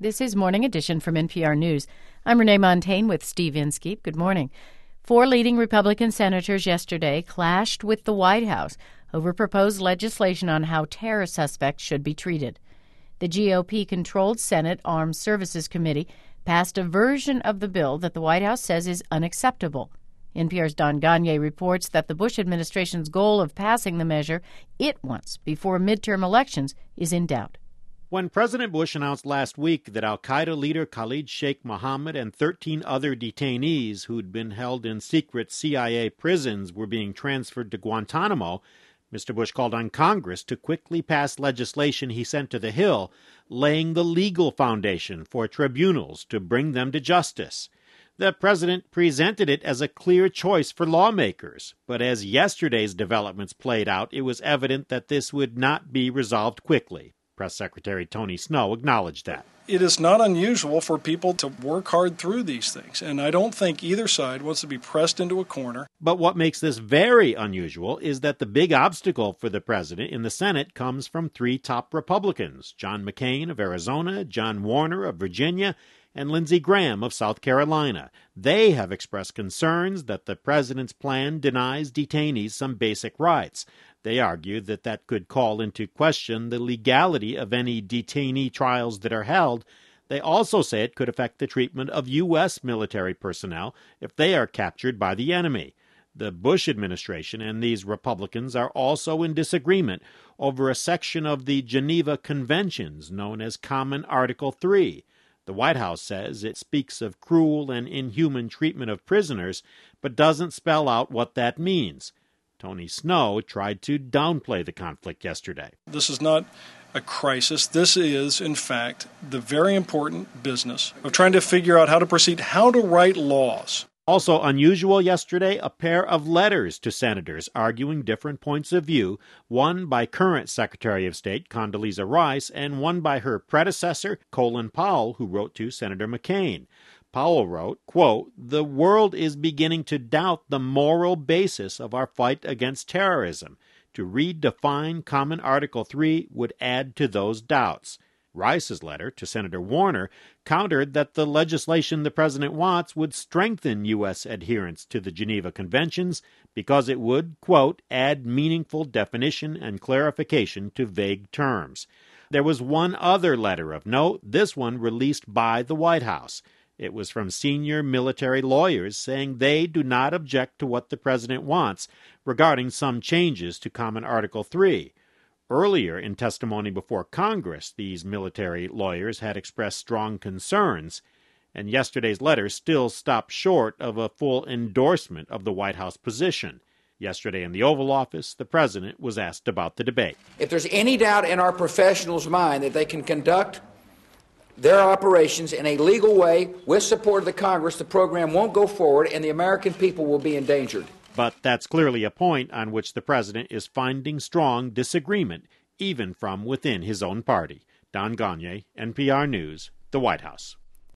This is Morning Edition from NPR News. I'm Renee Montaigne with Steve Inskeep. Good morning. 4 leading Republican senators yesterday clashed with the White House over proposed legislation on how terror suspects should be treated. The GOP-controlled Senate Armed Services Committee passed a version of the bill that the White House says is unacceptable. NPR's Don Gonyea reports that the Bush administration's goal of passing the measure it wants before midterm elections is in doubt. When President Bush announced last week that al-Qaeda leader Khalid Sheikh Mohammed and 13 other detainees who'd been held in secret CIA prisons were being transferred to Guantanamo, Mr. Bush called on Congress to quickly pass legislation he sent to the Hill, laying the legal foundation for tribunals to bring them to justice. The president presented it as a clear choice for lawmakers, but as yesterday's developments played out, it was evident that this would not be resolved quickly. Press Secretary Tony Snow acknowledged that. It is not unusual for people to work hard through these things, and I don't think either side wants to be pressed into a corner. But what makes this very unusual is that the big obstacle for the president in the Senate comes from 3 top Republicans, John McCain of Arizona, John Warner of Virginia, and Lindsey Graham of South Carolina. They have expressed concerns that the president's plan denies detainees some basic rights. They argue that that could call into question the legality of any detainee trials that are held. They also say it could affect the treatment of U.S. military personnel if they are captured by the enemy. The Bush administration and these Republicans are also in disagreement over a section of the Geneva Conventions known as Common Article 3. The White House says it speaks of cruel and inhuman treatment of prisoners, but doesn't spell out what that means. Tony Snow tried to downplay the conflict yesterday. This is not a crisis. This is, in fact, the very important business of trying to figure out how to proceed, how to write laws. Also unusual yesterday, a pair of letters to senators arguing different points of view, one by current Secretary of State Condoleezza Rice and one by her predecessor, Colin Powell, who wrote to Senator McCain. Powell wrote, quote, "The world is beginning to doubt the moral basis of our fight against terrorism. To redefine Common Article 3 would add to those doubts." Rice's letter to Senator Warner countered that the legislation the president wants would strengthen U.S. adherence to the Geneva Conventions because it would, quote, "add meaningful definition and clarification to vague terms." There was one other letter of note, this one released by the White House. It was from senior military lawyers saying they do not object to what the president wants regarding some changes to Common Article 3. Earlier in testimony before Congress, these military lawyers had expressed strong concerns, and yesterday's letter still stopped short of a full endorsement of the White House position. Yesterday in the Oval Office, the president was asked about the debate. If there's any doubt in our professionals' mind that they can conduct their operations in a legal way with support of the Congress, the program won't go forward and the American people will be endangered. But that's clearly a point on which the president is finding strong disagreement, even from within his own party. Don Gonyea, NPR News, the White House.